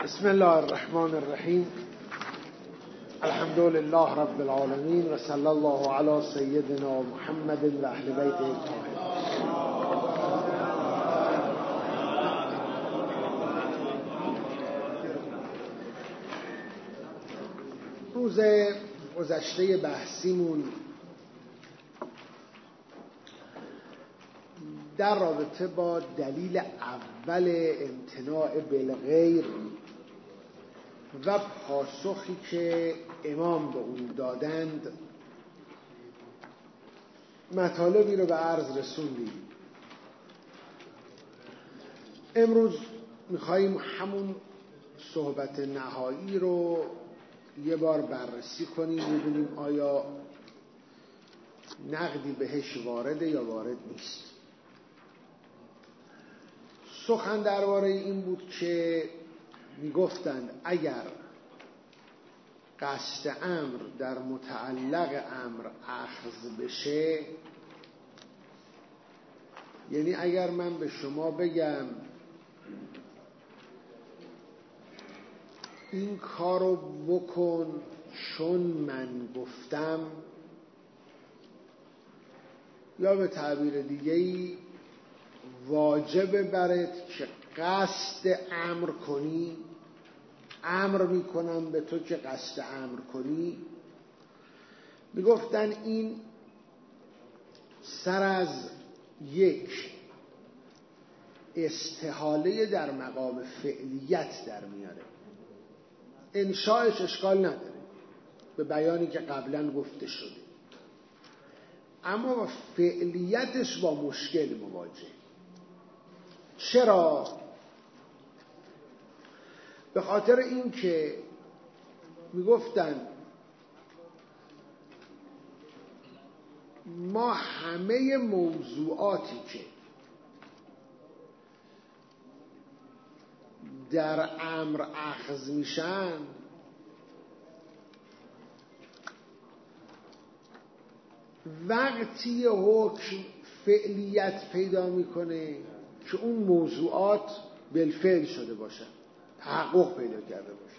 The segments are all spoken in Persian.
بسم الله الرحمن الرحیم. الحمد لله رب العالمین و صلی الله علی سیدنا محمد و اهل بیت الطاهرین. روز گذشته بحثیمون در رابطه با دلیل اول امتناع بالغیر و پاسخی که امام به اون دادند مطالبی رو به عرض رسوندیم. امروز میخواییم همون صحبت نهایی رو یه بار بررسی کنیم، ببینیم آیا نقدی بهش وارده یا وارد نیست. سخن درباره این بود که میگفتند اگر قصد امر در متعلق امر اخذ بشه، یعنی اگر من به شما بگم این کارو بکن چون من گفتم، یا به تعبیر دیگه‌ای واجب برات که قصد امر کنی، امر میکنم به تو که قصد امر کنی، میگفتن این سر از یک استحاله در مقام فعلیت در میاره. انشاءش اشکال نداره به بیانی که قبلا گفته شده، اما فعلیتش با مشکل مواجه. چرا؟ به خاطر این که میگفتن ما همه موضوعاتی که در امر اخذ میشن وقتی حکم فعلیت پیدا میکنه که اون موضوعات بالفعل شده باشن، تحقق پیدا کرده باشن.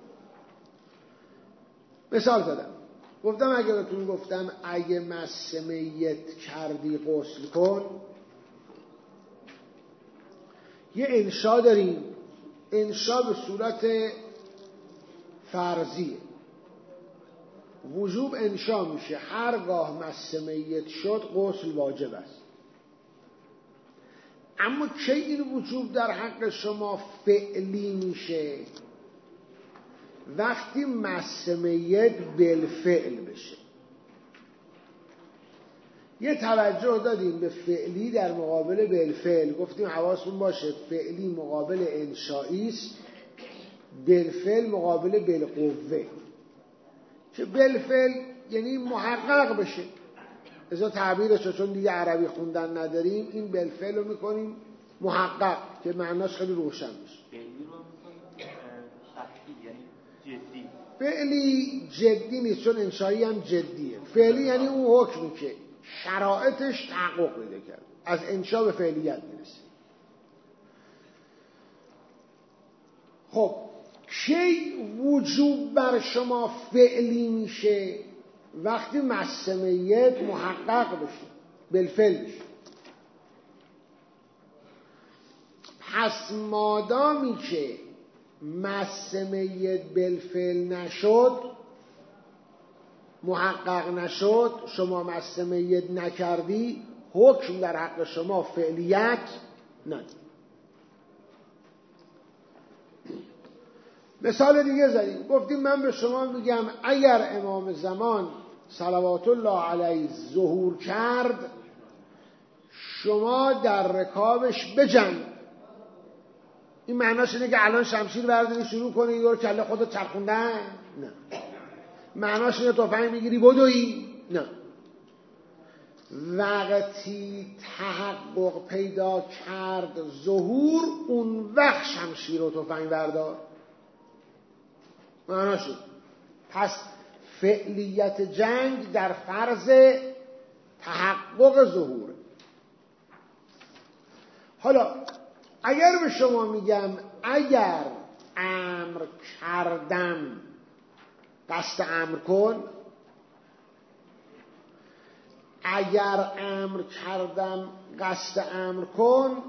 مثال زدم، گفتم اگه بهتون گفتم اگه مس میت کردی غسل کن، یه انشا داریم، انشا به صورت فرضیه، وجوب انشا میشه هرگاه مس میت شد غسل واجب است. اما کی این وجوب در حق شما فعلی میشه؟ وقتی مس میت بالفعل بشه. یه توجه دادیم به فعلی در مقابل بالفعل، گفتیم حواسمون باشه فعلی مقابل انشایی است، بالفعل مقابل بالقوه، که بالفعل یعنی محقق بشه. ازا تعبیرش چون دیگه عربی خوندن نداریم، این بالفعل رو میکنیم محقق که معناش خیلی روشن بشه. فعلی جدی نیست چون انشایی هم جدیه. فعلی یعنی اون حکمی که شرایطش تحقق پیدا کرد، از انشا به فعلیت میرسه. خب کی وجوب بر شما فعلی میشه؟ وقتی مس میت محقق بشه، بالفعل بشه. پس مادامی که مس میت بالفعل نشد، محقق نشد، شما مس میت نکردی، حکم در حق شما فعلیت نداره. مثال دیگه زدیم، گفتیم من به شما میگم اگر امام زمان صلوات الله علیه ظهور کرد، شما در رکابش بجنگ. این معناش اینه که الان شمشیر برداری شروع کنی یه دور کله خودت چرخوندن؟ نه. معناش اینه تفنگ میگیری بدوی؟ نه. وقتی تحقق پیدا کرد ظهور، اون وقت شمشیر و تفنگ بردار. معناش پس فعلیت جنگ در فرض تحقق ظهور. حالا اگر به شما میگم اگر امر کردم قصد امر کن. اگر امر کردم قصد امر کن،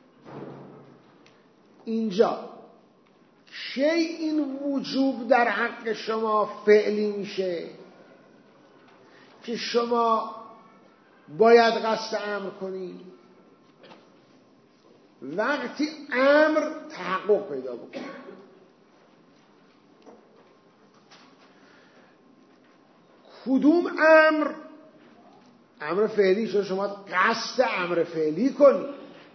اینجا کی این وجوب در حق شما فعلی میشه که شما باید قصد امر کنید؟ وقتی امر تحقق پیدا بکنه. کدوم امر؟ امر فعلی. شما قصد امر فعلی کنید.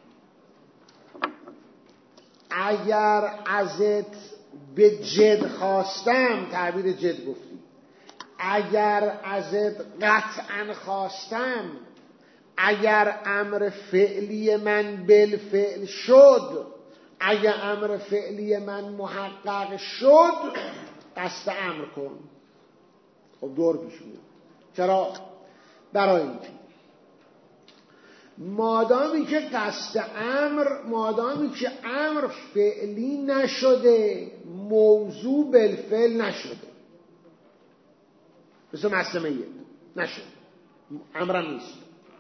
اگر ازت به جد خواستم، تعبیر جد گفتی، اگر ازت قطعا خواستم، اگر امر فعلی من بالفعل شد، اگر امر فعلی من محقق شد، قصد امر کن. خب دور پیش میاد. چرا؟ برای اینکه مادامی که قصد امر، مادامی که امر فعلی نشده، موضوع بالفعل نشده، مثل مسلمیه نشده، امرم نیست.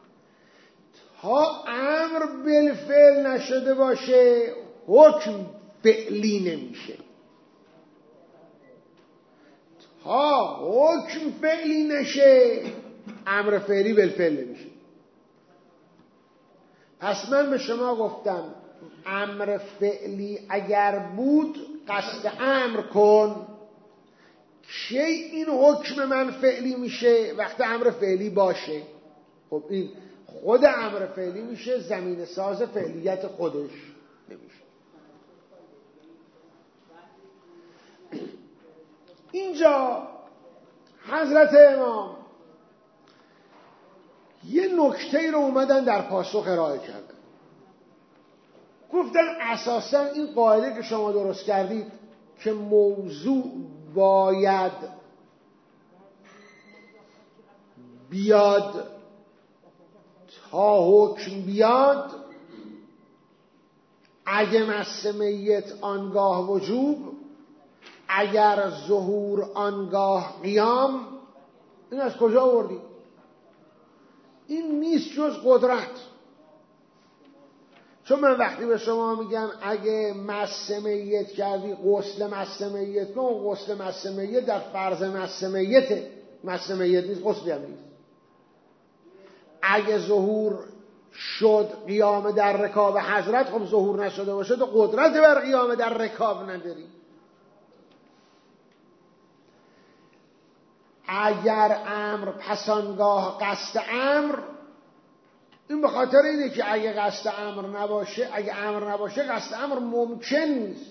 تا امر بالفعل نشده باشه حکم فعلی نمیشه. تا حکم فعلی نشه امر فعلی بالفعل نمیشه. پس من به شما گفتم امر فعلی اگر بود قصد امر کن. کی این حکم من فعلی میشه؟ وقتی امر فعلی باشه. خب این خود امر فعلی میشه، زمین ساز فعلیت خودش نمیشه. اینجا حضرت امام یه نکته رو اومدن در پاسخ ارائه کردن. گفتن اساسا این قاعده که شما درست کردید که موضوع باید بیاد تا حکم بیاد، اگه مس میت آنگاه وجوب، اگر ظهور آنگاه قیام. این از کجا آوردی؟ این نیست جز قدرت. چون من وقتی به شما میگم اگه مس میت کردی غسل مس میت، نه غسل مس میت در فرض مس میته، مس میت نیست، غسلی هم نیست. اگه ظهور شد قیام در رکاب حضرت، خب ظهور نشده باشه تو قدرت بر قیام در رکاب نداری. اگر امر پسانگاه قصد امر، این به خاطر اینه که اگه قصد امر نباشه، اگه امر نباشه قصد امر ممکن نیست.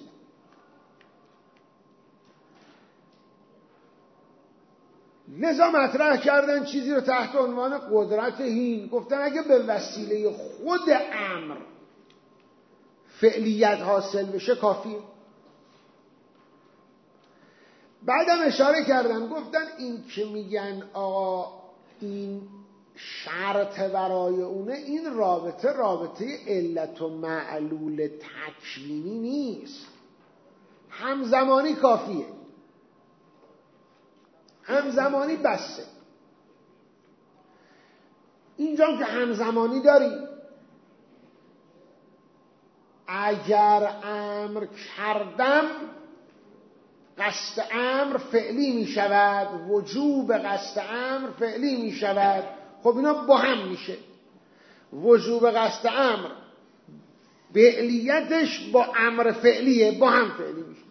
لذا مطرح کردن چیزی رو تحت عنوان قدرت هین. گفتن اگه به وسیله خود امر فعلیت حاصل بشه کافیه. بعدم اشاره کردن گفتن این که میگن آقا این شرط برای اونه، این رابطه علت و معلول تکوینی نیست، همزمانی کافیه، همزمانی بسه. اینجا که همزمانی داری، اگر امر کردم قصد امر فعلی می شود، وجوب قصد امر فعلی می شود. خب اینا با هم میشه. وجوب قصد امر فعلیتش با امر فعلیه، با هم فعلی میشه.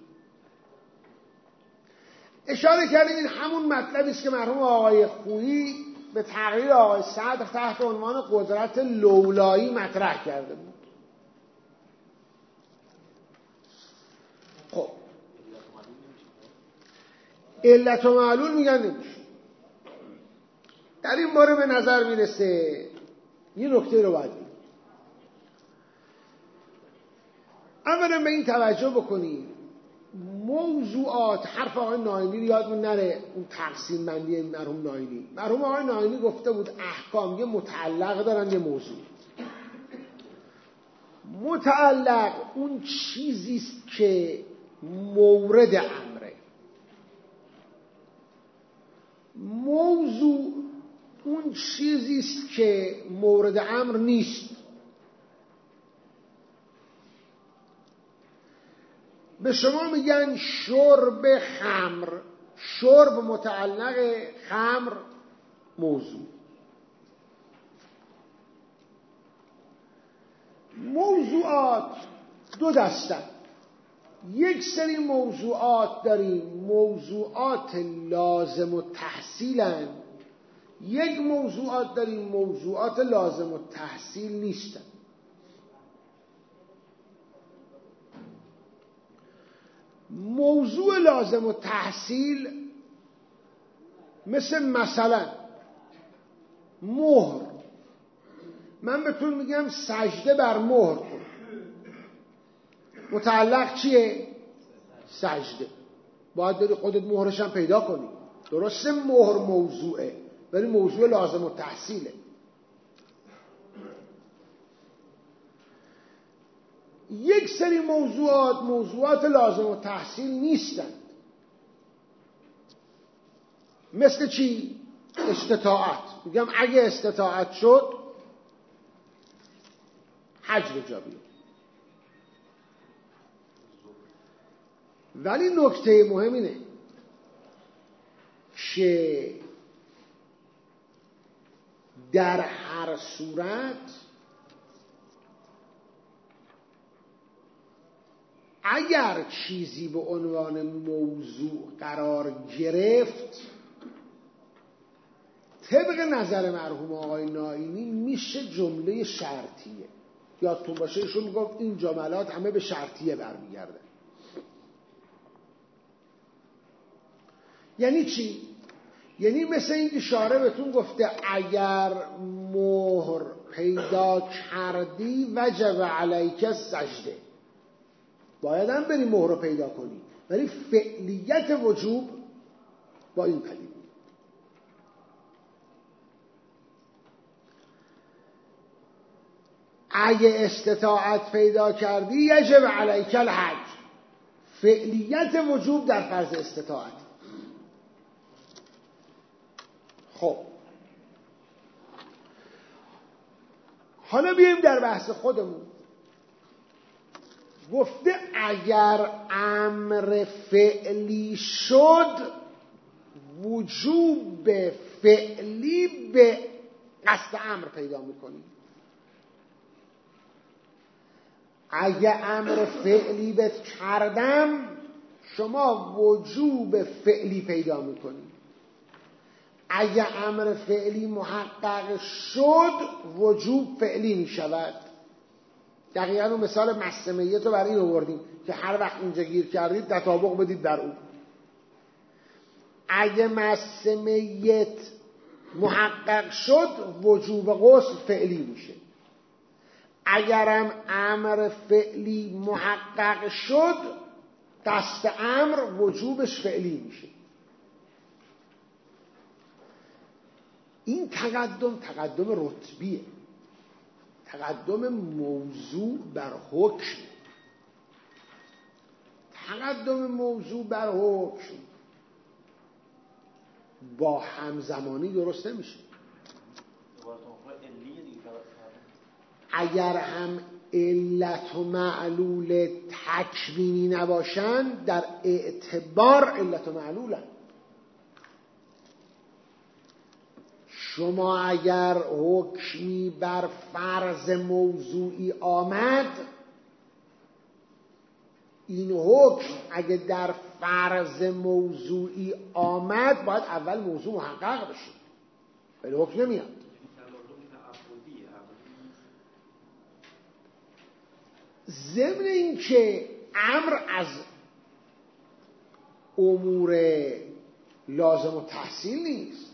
اشاره کردیم این همون مطلبی است که مرحوم آقای خویی به تقریر آقای صدر تحت عنوان قدرت لولایی مطرح کرده بود. خب علت و معلول میگن نمیشه. در این باره به نظر میرسه یه نکته رو باید بگیم. اولا به این توجه بکنید موضوعات، حرف آقای ناینی رو یادمون نره، اون تقسیم بندی مرحوم ناینی. مرحوم آقای ناینی گفته بود احکام یه متعلق دارن یه موضوع. متعلق اون چیزیست که مورد امره. موضوع اون چیزی است که مورد امر نیست. به شما میگن شرب خمر، شرب متعلق، خمر موضوع. موضوعات دو دستن. یک سری موضوعات داریم موضوعات لازم التحصیلن، یک موضوعات داریم موضوعات لازم التحصیل نیستن. موضوع لازم التحصیل مثلا مهر. من بهتون میگم سجده بر مهر کن، متعلق چیه؟ سجده. باید داری خودت مهرش هم پیدا کنی. درسته مهر موضوعه ولی موضوع لازم التحصیله. یک سری موضوعات لازم التحصیل نیستند. مثل چی؟ استطاعت. میگم اگه استطاعت شد حج به جا بیاد. ولی نکته مهم اینه که در هر صورت اگر چیزی به عنوان موضوع قرار گرفت، طبق نظر مرحوم آقای نائینی میشه جمله شرطیه. یادتون باشه ایشون میگفت این جملات همه به شرطیه برمیگرده. یعنی چی؟ یعنی مثل این اشاره بهتون گفته اگر مهر پیدا کردی وجب علیک سجده، باید هم بری مهر رو پیدا کنی، ولی فعلیت وجوب با این کلمه. اگه استطاعت پیدا کردی یجب علیک الحج، فعلیت وجوب در فرض استطاعت. خب حالا بیاییم در بحث خودمون. گفته اگر امر فعلی شد وجوب فعلی به قصد امر پیدا میکنی. اگه امر فعلی بهت کردم شما وجوب فعلی پیدا میکنی. اگه امر فعلی محقق شد وجوب فعلی میشود. دقیقا اون مثال مس میت رو برای این آوردیم که هر وقت اینجا گیر کردید تطابق بدید در اون. اگه مس میت محقق شد وجوب غسل فعلی میشه. اگرم امر فعلی محقق شد قصد امر وجوبش فعلی میشه. این تقدم رتبیه، تقدم موضوع بر حکم. تقدم موضوع بر حکم با همزمانی درست نمیشه. اگر هم علت و معلول تکوینی نباشند در اعتبار علت و معلولن. شما اگر حکمی بر فرض موضوعی آمد، این حکم اگه در فرض موضوعی آمد باید اول موضوع محقق بشه، ولی حکم نمیاد. ضمن این که امر از امور لازم و تحصیل نیست.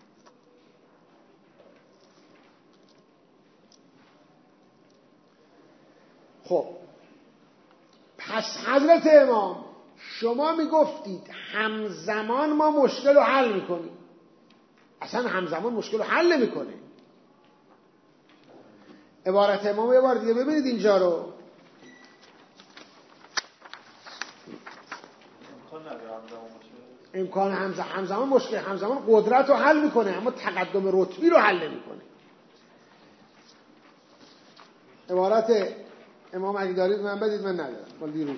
خب پس حضرت امام شما میگفتید همزمان ما مشکل رو حل میکنیم. اصلا همزمان مشکل رو حل نمیکنه. عبارت امام یه بار دیگه ببینید اینجا رو. امکان همزمان مشکل همزمان قدرت رو حل میکنه اما تقدم رتبی رو حل نمیکنه. عبارت امام اگه دارید من بدید، من ندارم مال دیروز.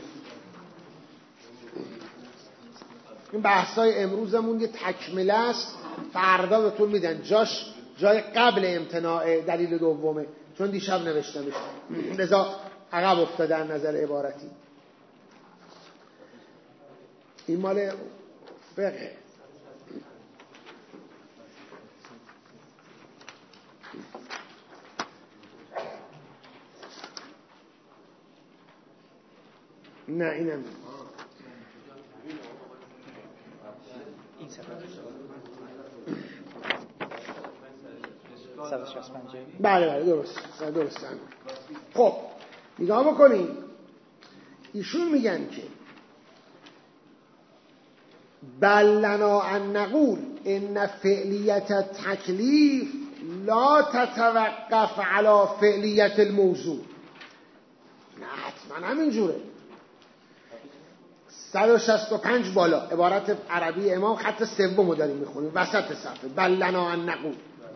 این بحثای امروزمون یه تکمله است، فردا بهتون میدن جای قبل امتناع دلیل دومه، چون دیشب نوشتمش لذا عقب افتاده از نظر عبارتی. این مال فقه. نه اینم بله درست. خب نگاه بکنید، ایشون میگن که بل لنا ان نقول ان فعلیت التکلیف لا تتوقف على فعلیت الموضوع. نه حتما همینجوره. 165 بالا عبارت عربی امام خط سومو داریم میخونیم وسط صفحه. بل لنا ان نقول،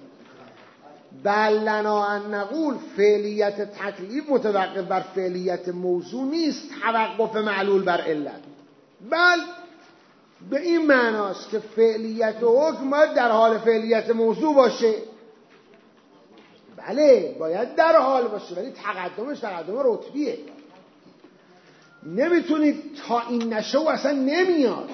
بل لنا ان نقول فعلیت تکلیف متوقف بر فعلیت موضوع نیست، توقف معلول بر علت. بل به این معناست که فعلیت حکم باید در حال فعلیت موضوع باشه. بله باید در حال باشه، ولی تقدمش تقدم رتبیه. نمیتونید تا این نشه و اصلا نمیاد.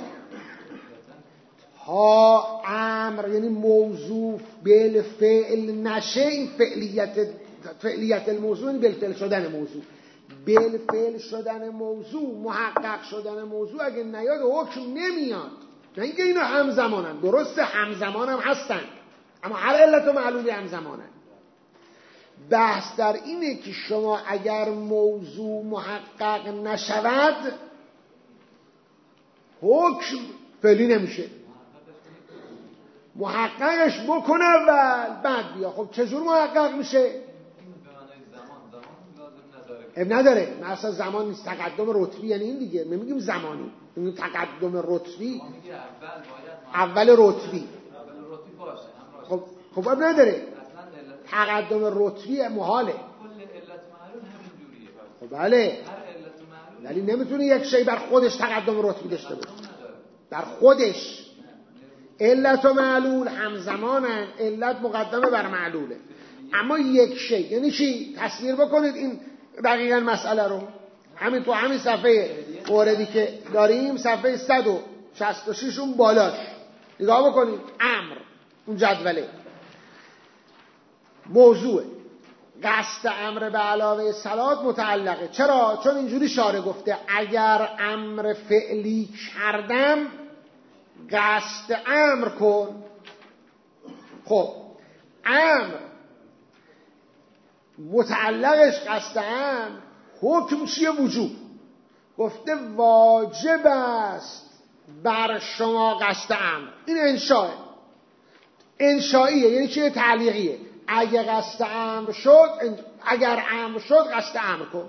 تا امر یعنی موضوع بالفعل نشه، این فعلیت الموضوع یعنی بالفعل شدن موضوع، بالفعل شدن موضوع، محقق شدن موضوع اگه نیاد حکم نمیاد. نه اینکه اینا همزمانن، درسته همزمان هم هستن اما هر علت و معلولی همزمانن. بحث در اینه که شما اگر موضوع محقق نشود حکم فعلی نمیشه. محققش بکنه اول بعد بیا. خب چجور محقق میشه؟ اب نداره، مثلا زمان نیست، تقدم رتبی یعنی این دیگه. نمیگیم زمانی، میگیم تقدم رتبی. اول رتبی خب اب نداره، تقدم رتبی محاله. خب بله، ولی نمیتونه یک شی بر خودش تقدم رتبی داشته باشه. بر خودش علت و معلول همزمانن، علت مقدمه بر معلوله. اما یک شی یعنی چی؟ تصویر بکنید این دقیقاً مسئله رو. همین تو همین صفحه موردی که داریم، صفحه 166 اون بالاش نگاه بکنید. امر اون جدوله موضوع قصد امر به علاوه صلات متعلقه. چرا؟ چون اینجوری شارع گفته اگر امر فعلی کردم قصد امر کن. خب امر متعلقش قصد امر، حکم چیه؟ وجوب. گفته واجب است بر شما قصد امر. این انشائیه یعنی چیه؟ تعلیقیه. اگر قصد امر شد، اگر امر شد قصد امر کن.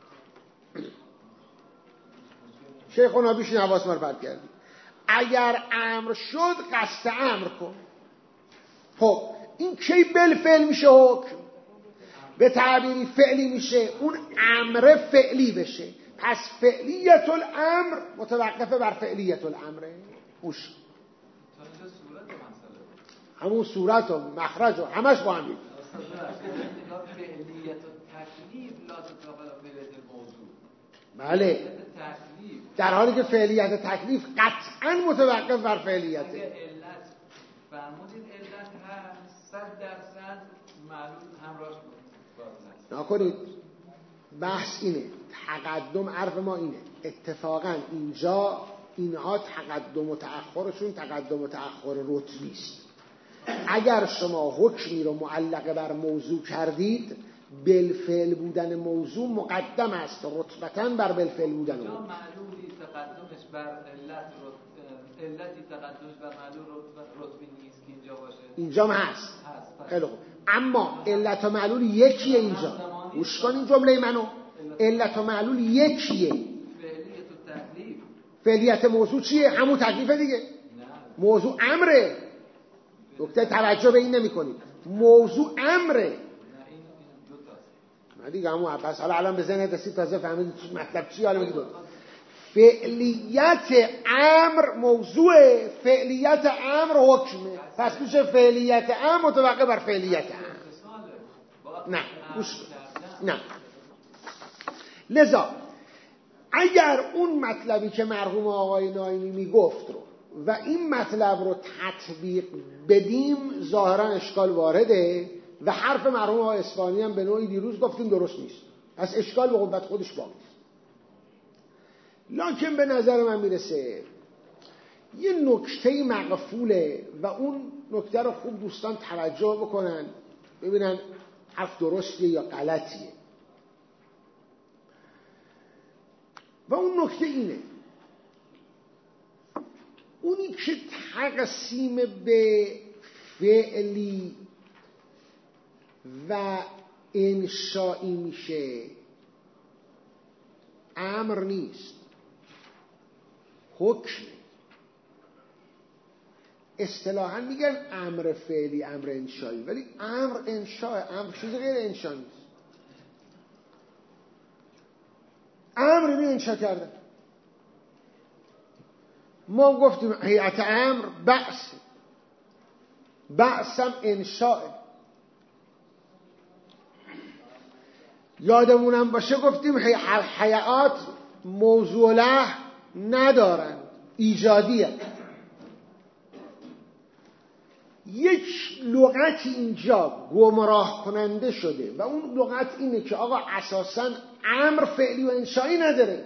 شیخ نابیش این حواس مرفت کردی. اگر امر شد قصد امر کن. خب این کی بالفعل میشه؟ حکم به تعبیری فعلی میشه، اون امر فعلی بشه. پس فعلیت الامر متوقفه بر فعلیت الامره. اوش همون صورت و مخرج و همش با هم دید. بله، در حالی که فعلیت تکلیف قطعا متوقف بر فعلیته. فرمودید علت هست 100% معلوم همراهش نکنید. بحث اینه، تقدم عرف ما اینه. اتفاقا اینجا اینها تقدم و تأخرشون تقدم و تأخر رتبی است. اگر شما حکمی رو معلق بر موضوع کردید، بالفعل بودن موضوع مقدم است رتبتاً بر بالفعل بودن موضوع. معلولی تقدمش بر علتی تقدمش بر معلول رتبی نیست که اینجا باشه. اینجا هم هست. خیلی خوب. اما علت و معلول یکیه اینجا. گوش کن این جمله منو. علت و معلول یکیه. فعلیت و تکلیف فعلیت موضوع چیه؟ همون تکلیفه دیگه. موضوع امره. نکته توجه به این نمی کنید. موضوع امره. نه دیگه همون پس حالا الان به ذهنت رسید تازه فهمیدید مطلب چیه. حالا بگید فعلیت امر موضوع، فعلیت امر حکمه. پس میشه فعلیت امر متوقع بر فعلیت امر. نه نه. لذا اگر اون مطلبی که مرحوم آقای ناینی میگفت رو و این مطلب رو تطبیق بدیم ظاهرا اشکال وارده و حرف مرحوم آقای اصفهانی هم به نوعی دیروز گفتیم درست نیست. پس اشکال به قوت خودش باقی است. لکن به نظر من میرسه یه نکته مغفوله و اون نکته رو خوب دوستان توجه بکنن ببینن حرف درستیه یا غلطیه. و اون نکته اینه، اونی که تقسیم به فعلی و انشائی میشه امر نیست، حکم. اصطلاحاً میگن امر فعلی امر انشائی، ولی امر انشاء، امر چیز غیر انشاء نیست. امر می انشاء کرده. ما گفتیم هیئت امر بعث هم انشاء. یادمونم باشه گفتیم هیئات موضوع له ندارن، ایجادیه. یک لغتی اینجا گمراه کننده شده و اون لغت اینه که آقا اساساً امر فعلی و انشایی نداره،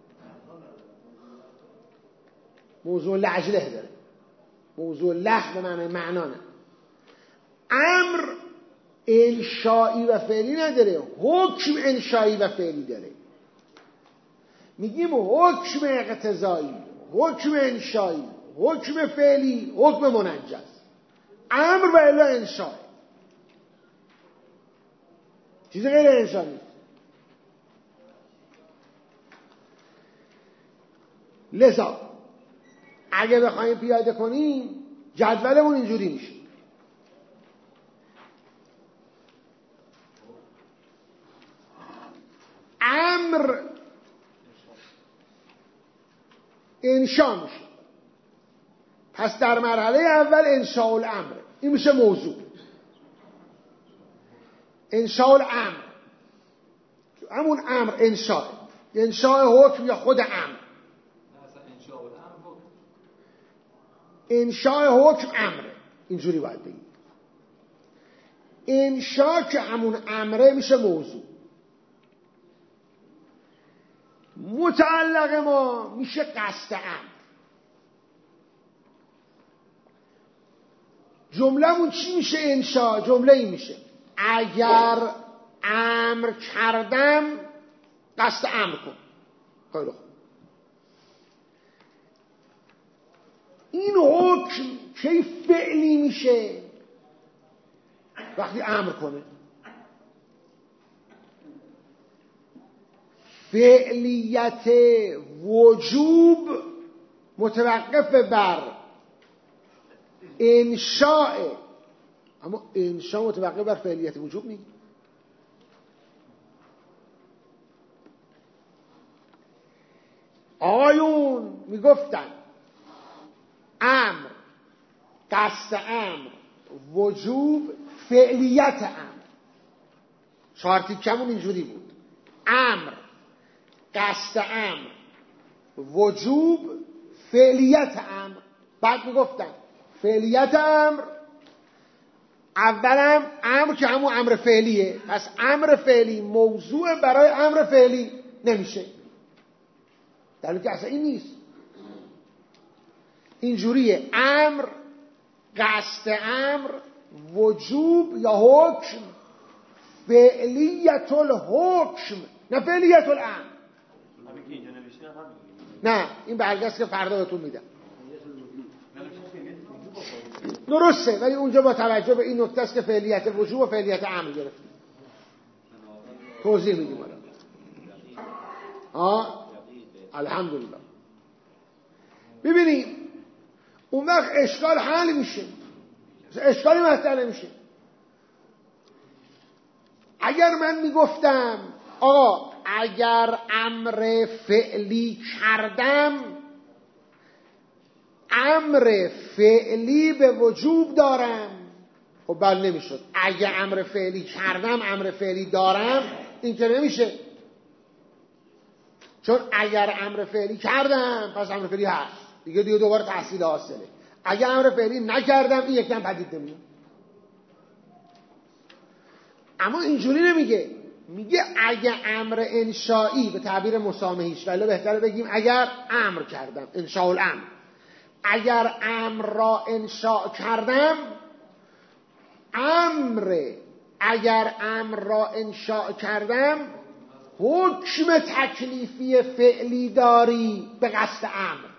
موضوع لعجله داره. موضوع له به معنی معنا نه. امر انشایی و فعلی نداره، حکم انشایی و فعلی داره. میگیم حکم اقتضایی، حکم انشایی، حکم فعلی، حکم منجز. امر و الا انشاء، چیز غیر انشاء نیست. لذا اگه بخوایم پیاده کنیم جدولمون اینجوری میشه. امر انشاء میشه، پس در مرحله اول انشاء الامر، این میشه موضوع. انشاء الامر همون امر انشاء حکم یا خود امر. انشاء حکم امره، اینجوری باید بگیم. انشاء که همون امره میشه موضوع. متعلق ما میشه قصد امر. جمله‌مون چی میشه؟ انشاء. جمله این میشه اگر امر کردم قصد امر کن. خیلی خوب. این حکم کی فعلی میشه؟ وقتی امر کنه. فعلیت وجوب متوقف بر انشاء، اما انشاء متوقف بر فعلیت وجوب نیست. آقایون میگفتن امر، قصد امر، وجوب، فعلیت امر. چهار تیکمون اینجوری بود: امر، قصد امر، وجوب، فعلیت امر. بعد میگفتن فعلیت امر اولم امر که همون امر فعلیه، پس امر فعلی موضوع برای امر فعلی نمیشه، در حالی که اصلا این نیست. اینجوریه: امر، قصد امر، وجوب یا حکم، فعلیت الحکم، نه فعلیت الامر. نه این برگشت که فردا بهتون میدم. درسته، ولی اونجا با توجه به این نکته است که فعلیت وجوب و فعلیت امر گرفتیم. توضیح میدیم الان. الحمدلله. ببینید اون وقت اشکال حل میشه، اشکالی مطرح نمیشه. اگر من میگفتم آقا اگر امر فعلی کردم امر فعلی به وجوب دارم، خب بله نمیشد. اگه امر فعلی کردم امر فعلی دارم، این که نمیشه، چون اگر امر فعلی کردم پس امر فعلی هست دیگه دوباره تحصیل حاصله. اگه امر فعلی نکردم این یکم پدید نمیاد. اما اینجوری نمیگه، میگه اگه امر انشایی به تعبیر مسامحیش، ولی بهتره بگیم اگر امر کردم، انشاء الامر، اگر امر را انشاء کردم، اگر امر را انشاء کردم حکم تکلیفی فعلی داری به قصد امر.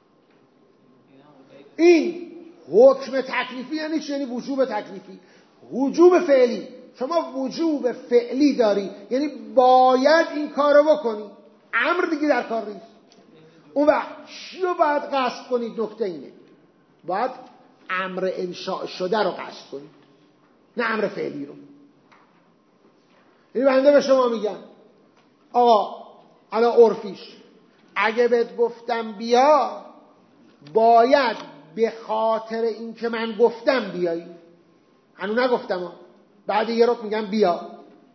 این حکم تکلیفی یعنی چی؟ یعنی وجوب تکلیفی، وجوب فعلی. شما وجوب فعلی داری یعنی باید این کارو بکنی، امر دیگه در کار نیست. اون وقت چی رو باید قصد کنید؟ نکته اینه، باید امر انشاء شده رو قصد کنید، نه امر فعلی رو. یعنی بنده به شما میگم آقا الان عرفیش اگه بهت گفتم بیا، باید به خاطر این که من گفتم بیایی. هنوز نگفتم، بعد یه رو میگم بیا.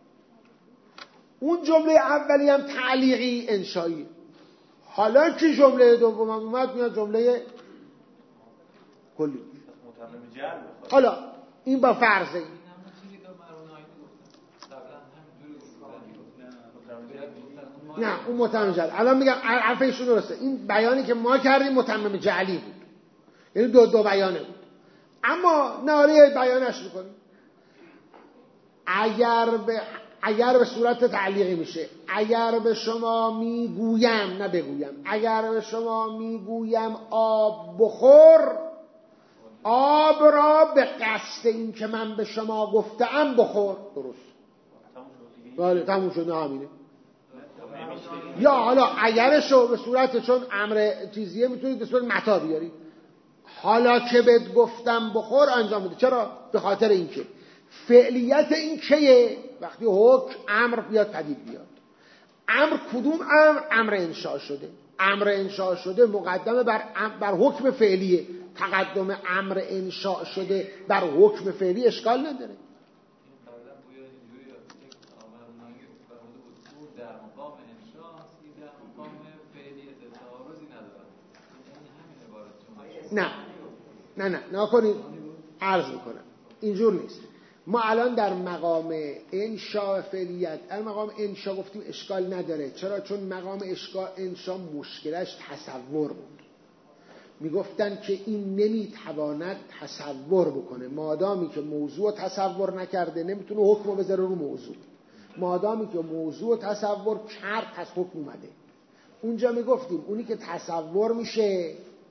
اون جمله اولی هم تعلیقی انشایی. حالا که جمله دوم هم اومد میاد جمله کلی. حالا این با فرضه نه اون متمم جعلی. الان میگم حرف ایشون درسته، این بیانی که ما کردیم متمم جعلی بود، یعنی دو بیانه بود. اما ناره بیانش میکنیم اگر به صورت تعلیقی میشه. اگر به شما میگویم، نه بگویم، اگر به شما میگویم آب بخور، آب را به قصد این که من به شما گفتم بخور. درست، بله تموم شد، نه همینه. یا حالا اگرشو به صورت چون امر چیزیه میتونید به صورت متا بیارید. حالا که بهت گفتم بخور انجام بده. چرا؟ به خاطر اینکه فعلیت این کیه؟ وقتی حکم امر بیاد پدید بیاد. امر کدوم امر؟ امر انشاء شده. امر انشاء شده مقدمه بر حکم فعلیه. تقدم امر انشاء شده بر حکم فعلی اشکال نداره. نه نکنید، عرض میکنم اینجور نیست. ما الان در مقام انشاء فعلیت، در مقام انشاء گفتیم اشکال نداره. چرا؟ چون مقام انشاء مشکلش تصور بود. میگفتن که این نمیتواند تصور بکنه. مادامی که موضوع تصور نکرده نمیتونه حکم بذاره رو موضوع. مادامی که موضوع تصور کرد پس حکم اومده. اونجا میگفتیم اونی که تصور میشه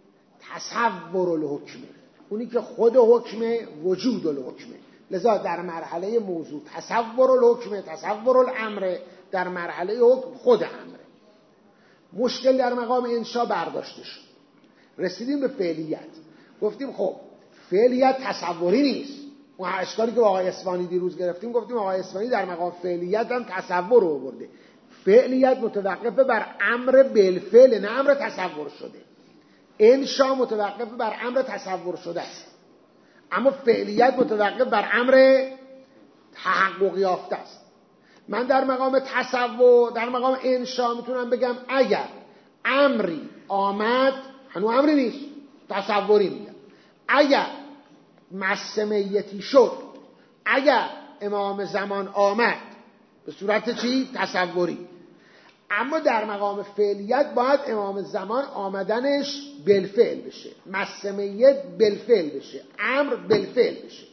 تصور الحکمه، اونی که خود حکمه وجود الحکمه. لذا در مرحله موضوع تصور الحکمه، تصور الامره، در مرحله حکم خود امره. مشکل در مقام انشاء برداشته شد. رسیدیم به فعلیت. گفتیم خب فعلیت تصوری نیست. اون اشکالی که آقای اصفهانی دیروز گرفتیم، گفتیم آقای اصفهانی در مقام فعلیت هم تصور رو آورده. فعلیت متوقفه بر امر بالفعل، نه امر تصور شده. انشاء متوقف بر امر تصور شده است، اما فعلیت متوقف بر امر تحقق یافته است. من در مقام تصور، در مقام انشاء میتونم بگم اگر امری آمد، هنوز امری نیست، تصوری میگم. اگر مس میتی شد، اگر امام زمان آمد، به صورت چی؟ تصوری. اما در مقام فعلیت باید امام زمان آمدنش بالفعل بشه، مس میت بالفعل بشه، امر بالفعل بشه.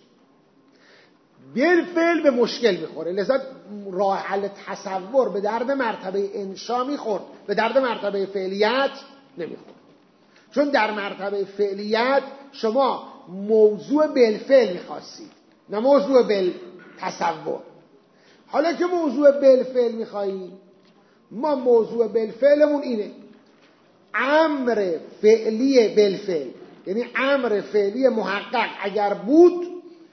بالفعل به مشکل میخوره. لذا راه حل تصور به درد مرتبه انشاء میخورد، به درد مرتبه فعلیت نمیخورد. چون در مرتبه فعلیت شما موضوع بالفعل میخواستید، نه موضوع بالتصور. حالا که موضوع بالفعل میخوایی، ما موضوع بالفعلمون اینه امر فعلی بالفعل، یعنی امر فعلی محقق اگر بود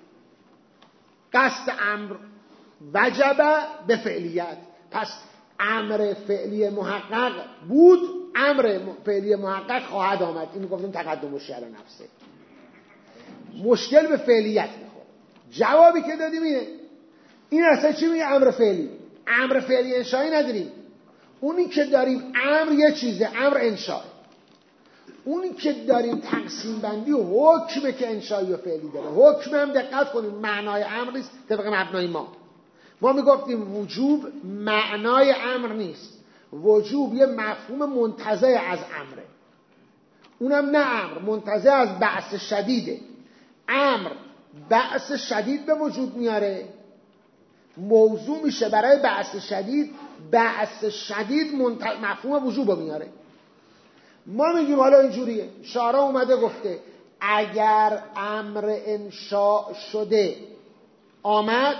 قصد امر وجب به فعلیت. پس امر فعلی محقق بود، امر فعلی محقق خواهد آمد. اینو گفتیم تقدم الشعر نفسه. مشکل به فعلیت میخوره. جوابی که دادیم اینه، این اصلا چی میگه؟ امر فعلی. امر فعلی انشایی نداریم. اونی که داریم امر یه چیزه، امر انشایی. اونی که داریم تقسیم بندی و حکمه که انشایی و فعلی داره. حکم هم دقت کنیم معنای امر نیست طبق مبنای ما میگفتیم وجوب معنای امر نیست، وجوب یه مفهوم منتزع از امره، اونم نه امر، منتزع از بعث شدیده. امر بعث شدید به وجود میاره، موضوع میشه برای بعث شدید، بعث شدید مفهوم وجوب میاره. ما میگیم حالا اینجوریه، شارع اومده گفته اگر امر انشاء شده آمد،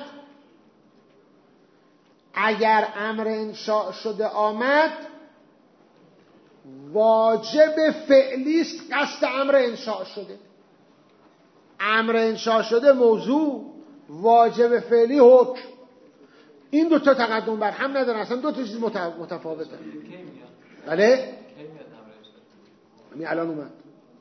اگر امر انشاء شده آمد واجب فعلی است قصد امر انشاء شده. امر انشاء شده موضوع، واجب فعلی حکم. این دوتا تقدم بر هم ندارن، اصلا دو تا چیز متفاوته. بله؟ همین الان اومد.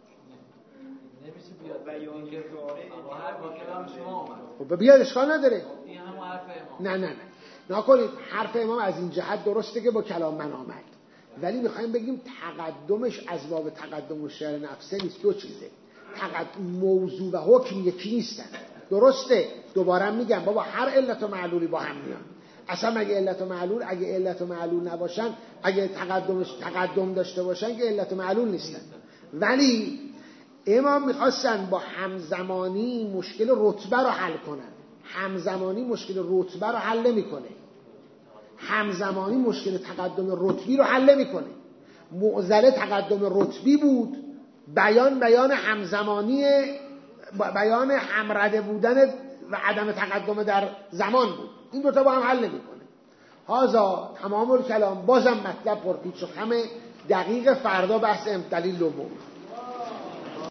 خب بیاد اشکال نداره. نه نکنید، حرف امام از این جهت درسته که با کلام من آمد، ولی میخوایم بگیم تقدمش از باب تقدم الشعر نفسه نیست. دو چیزه، موضوع و حکم یکی نیستن. درسته، دوباره میگم بابا هر علت و معلولی با هم میان. اصلا اگه علت و معلول نباشن، اگه تقدم داشته باشن که علت و معلول نیستن. ولی امام میخواستن با همزمانی مشکل رتبه رو حل کنن. همزمانی مشکل رتبه رو حل نمیکنه، همزمانی مشکل تقدم رتبی رو حل نمیکنه. معضله تقدم رتبی بود، بیان همزمانی، بیان همرده بودن و عدم تقدم در زمان بود. این دوتا با هم حل نمیکنه. هازا تمام الکلام، بازم مطلب پرپیچ و خم دقیق. فردا بحث دلیل لومو.